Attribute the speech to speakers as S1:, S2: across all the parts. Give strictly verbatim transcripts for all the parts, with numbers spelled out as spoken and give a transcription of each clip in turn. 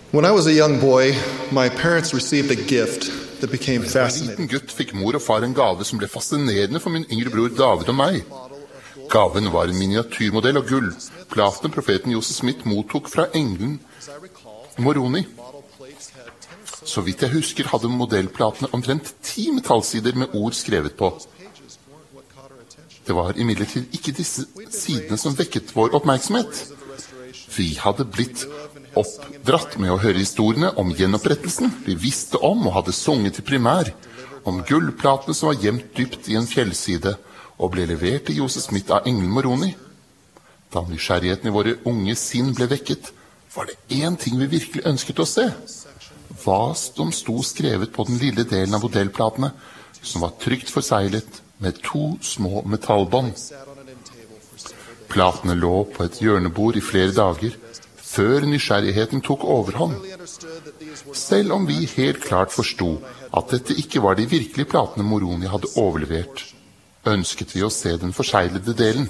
S1: When I was a young boy, my parents received a gift that became
S2: Da jeg var en
S1: fascinating.
S2: liten gutt fikk mor og far en gave som ble fascinerende for min yngre bror David og meg. Gaven var en miniatyrmodell av gull. Platene profeten Joseph Smith mottok fra engelen Moroni. Så vidt jeg husker hadde modellplatene omtrent ti metallsider med ord skrevet på. Det var imidlertid ikke disse sidene som vekket vår oppmerksomhet. Vi hadde blitt oppdratt med å høre historiene om gjenopprettelsen vi visste om og hadde sunget til primær, om gullplatene som var gjemt dypt i en fjellside og ble levert til Joseph Smith av engelen Moroni. Da nysgjerrigheten i våre unge sinn ble vekket, var det én ting vi virkelig ønsket å se. Hva som sto skrevet på den lille delen av modellplatene, som var trygt forseglet med to små metallbånd. Platene lå på et hjørnebord i flere dager, før nysgjerrigheten tok overhånd. Selv om vi helt klart forstod at dette ikke var de virkelige platene Moroni hadde overlevert, ønsket vi å se den forseglede delen.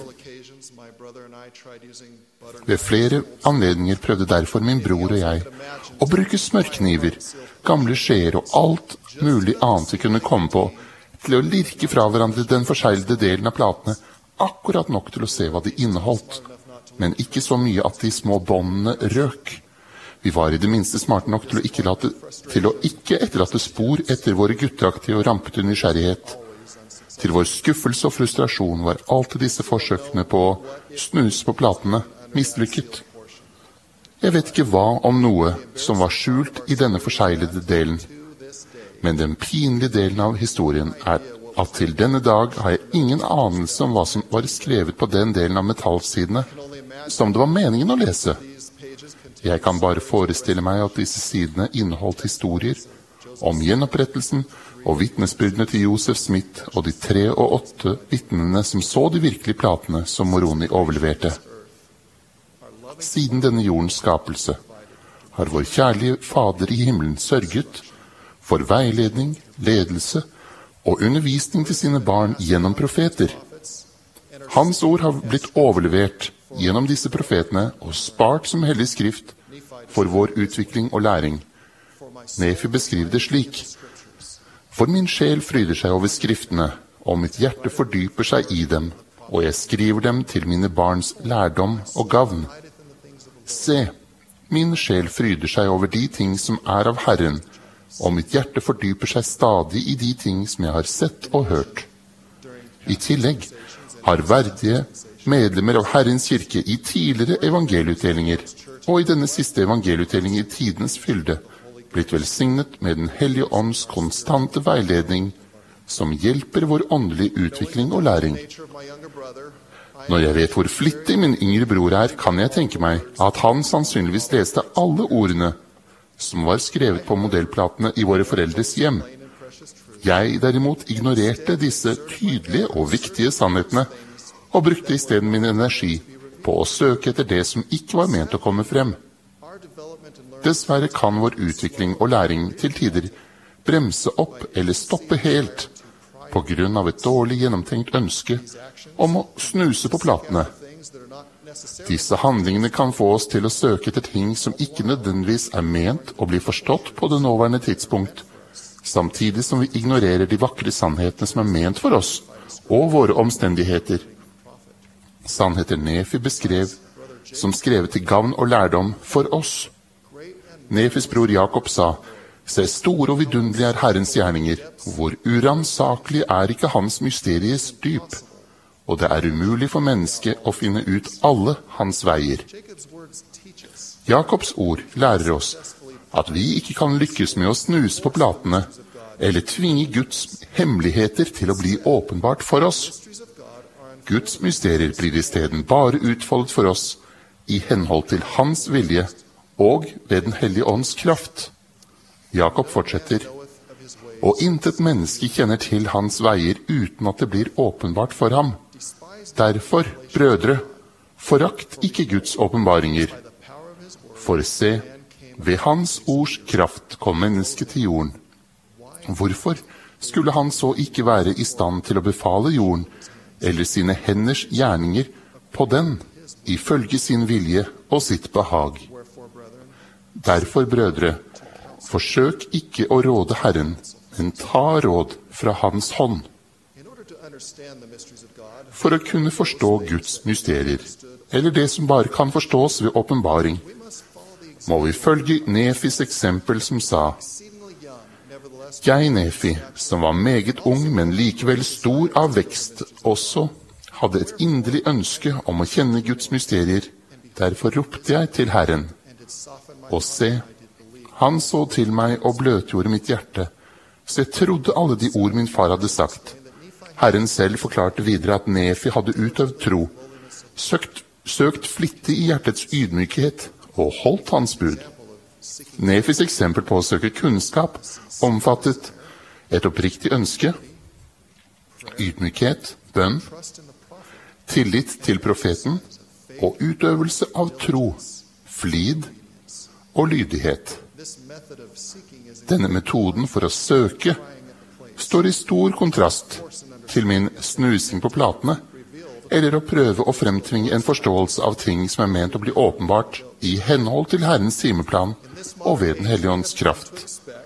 S2: Ved flere anledninger prøvde derfor min bror og jeg å bruke smørkniver, gamle skjeer og alt mulig annet vi kunne komme på, til å lirke fra hverandre den forseglede delen av platene, akkurat nok til å se hva de inneholdt, men ikke så mye at de små båndene røk. Vi var i det minste smarte nok til å ikke, late, til å ikke etterlate spor etter våre gutteaktige og rampete nysgjerrighet. Til vår skuffelse og frustrasjon var alltid disse forsøkene på å snuse på platene mislykket. Jeg vet ikke hva om noe som var skjult i denne forseglede delen, men den pinlige delen av historien er at til denne dag har jeg ingen anelse om hva som var skrevet på den delen av metallsidene som det var meningen å lese. Jeg kan bare forestille meg at disse sidene inneholdt historier om gjenopprettelsen og vitnesbyrdene til Joseph Smith og de tre og åtte vitnene som så de virkelige platene som Moroni overleverte. Siden denne jordens skapelse har vår kjærlige Fader i himmelen sørget for veiledning, ledelse og undervisning til sine barn gjennom profeter. Hans ord har blitt overlevert gjennom disse profetene og spart som hellig skrift for vår utvikling og læring. Nefi beskriver det slik: For min sjel fryder seg over skriftene, og mitt hjerte fordyper seg i dem, og jeg skriver dem til mine barns lærdom og gavn. Se, min sjel fryder seg over de ting som er av Herren, og mitt hjerte fordyper seg stadig i de ting som jeg har sett og hørt. I tillegg har verdige medlemmer av Herrens kirke i tidligere evangelieutdelinger, og i denne siste evangelieutdeling i tidens fylde, blitt velsignet med den hellige ånds konstante veiledning, som hjelper vår åndelige utvikling og læring. Når jeg vet hvor flittig min yngre bror er, kan jeg tenke meg at han sannsynligvis leste alle ordene som var skrevet på modellplatene i våre foreldres hjem. Jeg derimot ignorerte disse tydelige og viktige sannhetene, og brukte i stedet min energi på å søke etter det som ikke var ment å komme frem. Dessverre kan vår utvikling og læring til tider bremse opp eller stoppe helt, på grunn av et dårlig gjennomtenkt ønske om å snuse på platene. Disse handlingene kan få oss til å søke etter ting som ikke nødvendigvis er ment å bli forstått på det nåværende tidspunkt, samtidig som vi ignorerer de vakre sannhetene som er ment for oss og våre omstendigheter. Sannheter Nefi beskrev som skrevet til gavn og lærdom for oss. Nefis bror Jakob sa: Se, store og vidunderlige er Herrens gjerninger, hvor uransakelig er ikke hans mysteries dyp, og det er umulig for mennesket å finne ut alle hans veier. Jakobs ord lærer oss at vi ikke kan lykkes med å snuse på platene, eller tvinge Guds hemmeligheter til å bli åpenbart for oss. Guds mysterier blir i stedet bare utfoldet for oss i henhold til hans vilje og ved den hellige ånds kraft. Jakob fortsetter: Og intet menneske kjenner til hans veier uten at det blir åpenbart for ham. Derfor, brødre, forakt ikke Guds åpenbaringer. For se, ved hans ords kraft kom mennesket til jorden. Hvorfor skulle han så ikke være i stand til å befale jorden, eller sine henders gjerninger på den, ifølge sin vilje og sitt behag? Derfor, brødre, forsøk ikke å råde Herren, men ta råd fra Hans hånd. For å kunne forstå Guds mysterier, eller det som bare kan forstås ved åpenbaring, må vi følge Nefis eksempel som sa: Jeg, Nefi, som var meget ung, men likevel stor av vekst, også hadde et inderlig ønske om å kjenne Guds mysterier. Derfor ropte jeg til Herren. Og se, han så til meg og bløtgjorde mitt hjerte, så jeg trodde alle de ord min far hadde sagt. Herren selv forklarte videre at Nefi hadde utøvd tro, søkt, søkt flittig i hjertets ydmykhet og holdt hans bud. Nefis eksempel på å søke kunnskap omfattet et oppriktig ønske, ydmykhet, bønn, tillit til profeten og utøvelse av tro, flid og lydighet. Denne metoden for å søke står i stor kontrast til min snusing på platene, eller å prøve å fremtvinge en forståelse av ting som er ment å bli åpenbart i henhold til Herrens timeplan og ved Den hellige ånds kraft.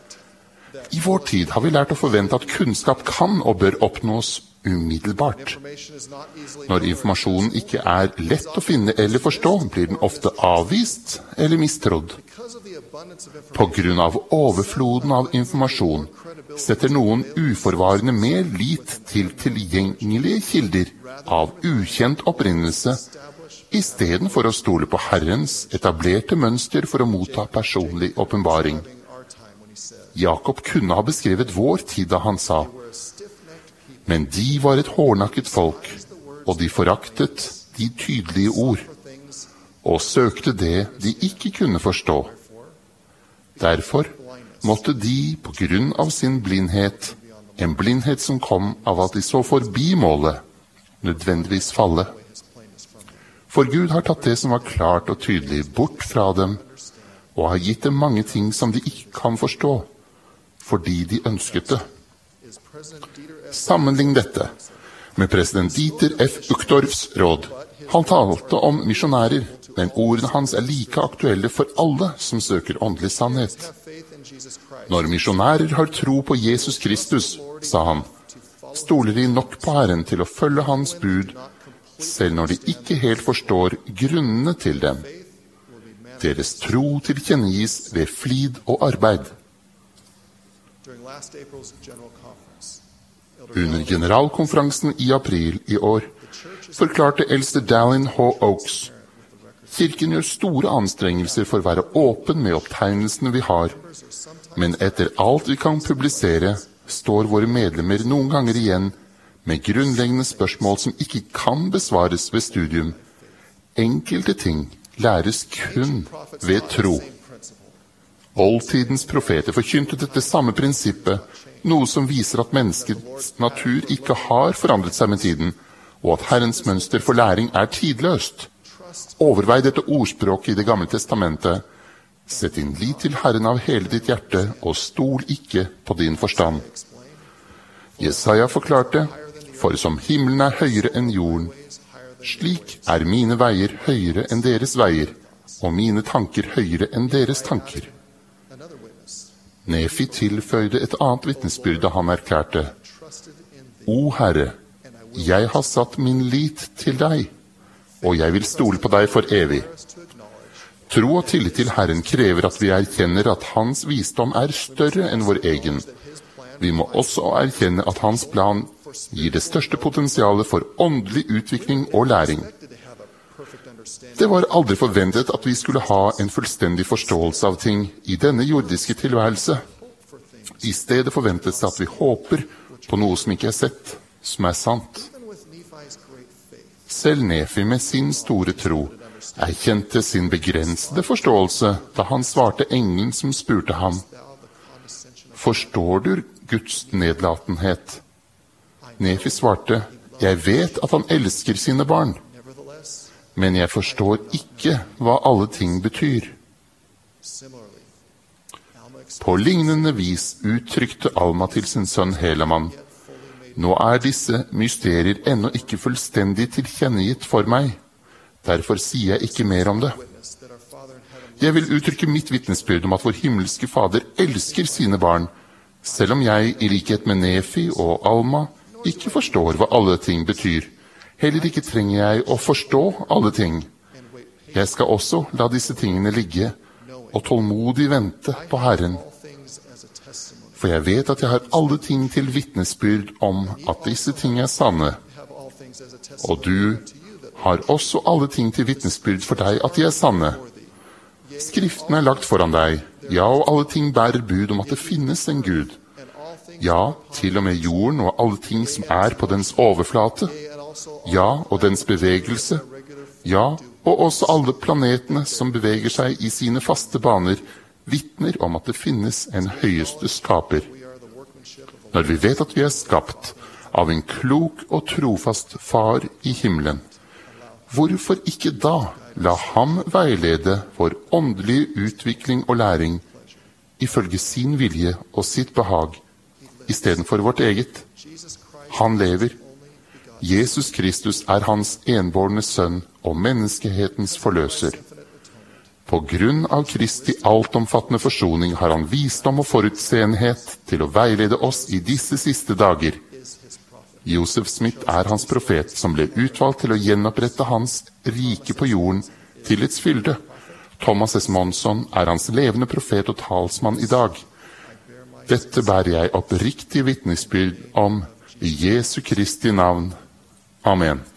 S2: I vår tid har vi lært å forvente at kunnskap kan og bør oppnås umiddelbart. Når informasjonen ikke er lett å finne eller forstå, blir den ofte avvist eller mistrodd. På grunn av overfloden av informasjon setter noen uforvarende mer lit til tilgjengelige kilder av ukjent opprinnelse, i stedet for å stole på Herrens etablerte mønster for å motta personlig åpenbaring. Jakob kunne ha beskrevet vår tid da han sa: Men de var et hårdnakket folk, og de foraktet de tydelige ord, og søkte det de ikke kunne forstå. Derfor måtte de på grunn av sin blindhet, en blindhet som kom av at de så forbi målet, nødvendigvis falle. For Gud har tatt det som var klart og tydelig bort fra dem, og har gitt dem mange ting som de ikke kan forstå, fordi de ønsket det. Sammenlign dette med president Dieter F. Uchtdorfs råd. Han talte om misjonærer, men ordene hans er like aktuelle for alle som søker åndelig sannhet. Når misjonærer har tro på Jesus Kristus, sa han, stoler de nok på Herren til å følge hans bud, selv når de ikke helt forstår grunnene til dem. Deres tro tilkjennegis ved flid og arbeid. Under generalkonferansen i april i år forklarte eldste Dallin H. Oaks: Kirken gjør store anstrengelser for å være åpen med opptegnelsene vi har, men etter alt vi kan publisere, står våre medlemmer noen ganger igjen med grunnleggende spørsmål som ikke kan besvares ved studium. Enkelte ting læres kun ved tro. Oldtidens profeter forkynte dette samme prinsippet, noe som viser at menneskets natur ikke har forandret seg med tiden, og at Herrens mønster for læring er tidløst. Overvei dette ordspråket i Det gamle testamentet: Sett din lit til Herren av hele ditt hjerte, og stol ikke på din forstand. Jesaja forklarte: For som himmelen er høyere enn jorden, slik er mine veier høyere enn deres veier, og mine tanker høyere enn deres tanker. Nefi tilføyde et annet vitnesbyrd da han erklærte: O Herre, jeg har satt min lit til deg, og jeg vil stole på deg for evig. Tro og tillit til Herren krever at vi erkjenner at hans visdom er større enn vår egen. Vi må også erkjenne at hans plan gir det største potensialet for åndelig utvikling og læring. Det var aldri forventet at vi skulle ha en fullstendig forståelse av ting i denne jordiske tilværelse. I stedet forventes det at vi håper på noe som ikke er sett, som er sant. Selv Nefi med sin store tro erkjente sin begrensede forståelse da han svarte engelen som spurte ham: Forstår du Guds nedlatenhet? Nefi svarte: Jeg vet at han elsker sine barn, men jeg forstår ikke hva alle ting betyr. På lignende vis uttrykte Alma til sin sønn Helaman: Nå er disse mysterier ennå ikke fullstendig tilkjennegitt for meg, derfor sier jeg ikke mer om det. Jeg vil uttrykke mitt vitnesbyrd om at vår himmelske Fader elsker sine barn, selv om jeg, i likhet med Nefi og Alma, ikke forstår hva alle ting betyr. Heller ikke trenger jeg å forstå alle ting. Jeg skal også la disse tingene ligge og tålmodig vente på Herren. For jeg vet at jeg har alle ting til vitnesbyrd om at disse ting er sanne. Og du har også alle ting til vitnesbyrd for deg at de er sanne. Skriften er lagt foran deg, ja, og alle ting bærer bud om at det finnes en Gud. Ja, til og med jorden og alle ting som er på dens overflate. Ja, og dens bevegelse. Ja, og også alle planetene som beveger seg i sine faste baner, vitner om at det finnes en høyeste skaper. Når vi vet at vi er skapt av en klok og trofast far i himmelen, hvorfor ikke da la ham veilede vår åndelige utvikling og læring ifølge sin vilje og sitt behag, i stedet for vårt eget? Han lever. Jesus Kristus er hans enbårne sønn og menneskehetens forløser. På grunn av Kristi altomfattende forsoning har han visdom og forutseenhet til å veilede oss i disse siste dager. Joseph Smith er hans profet, som ble utvalgt til å gjenopprette hans rike på jorden til its fylde. Thomas S. Monson er hans levende profet og talsmann i dag. Dette bærer jeg oppriktig vitnesbyrd om i Jesu Kristi navn. Amen.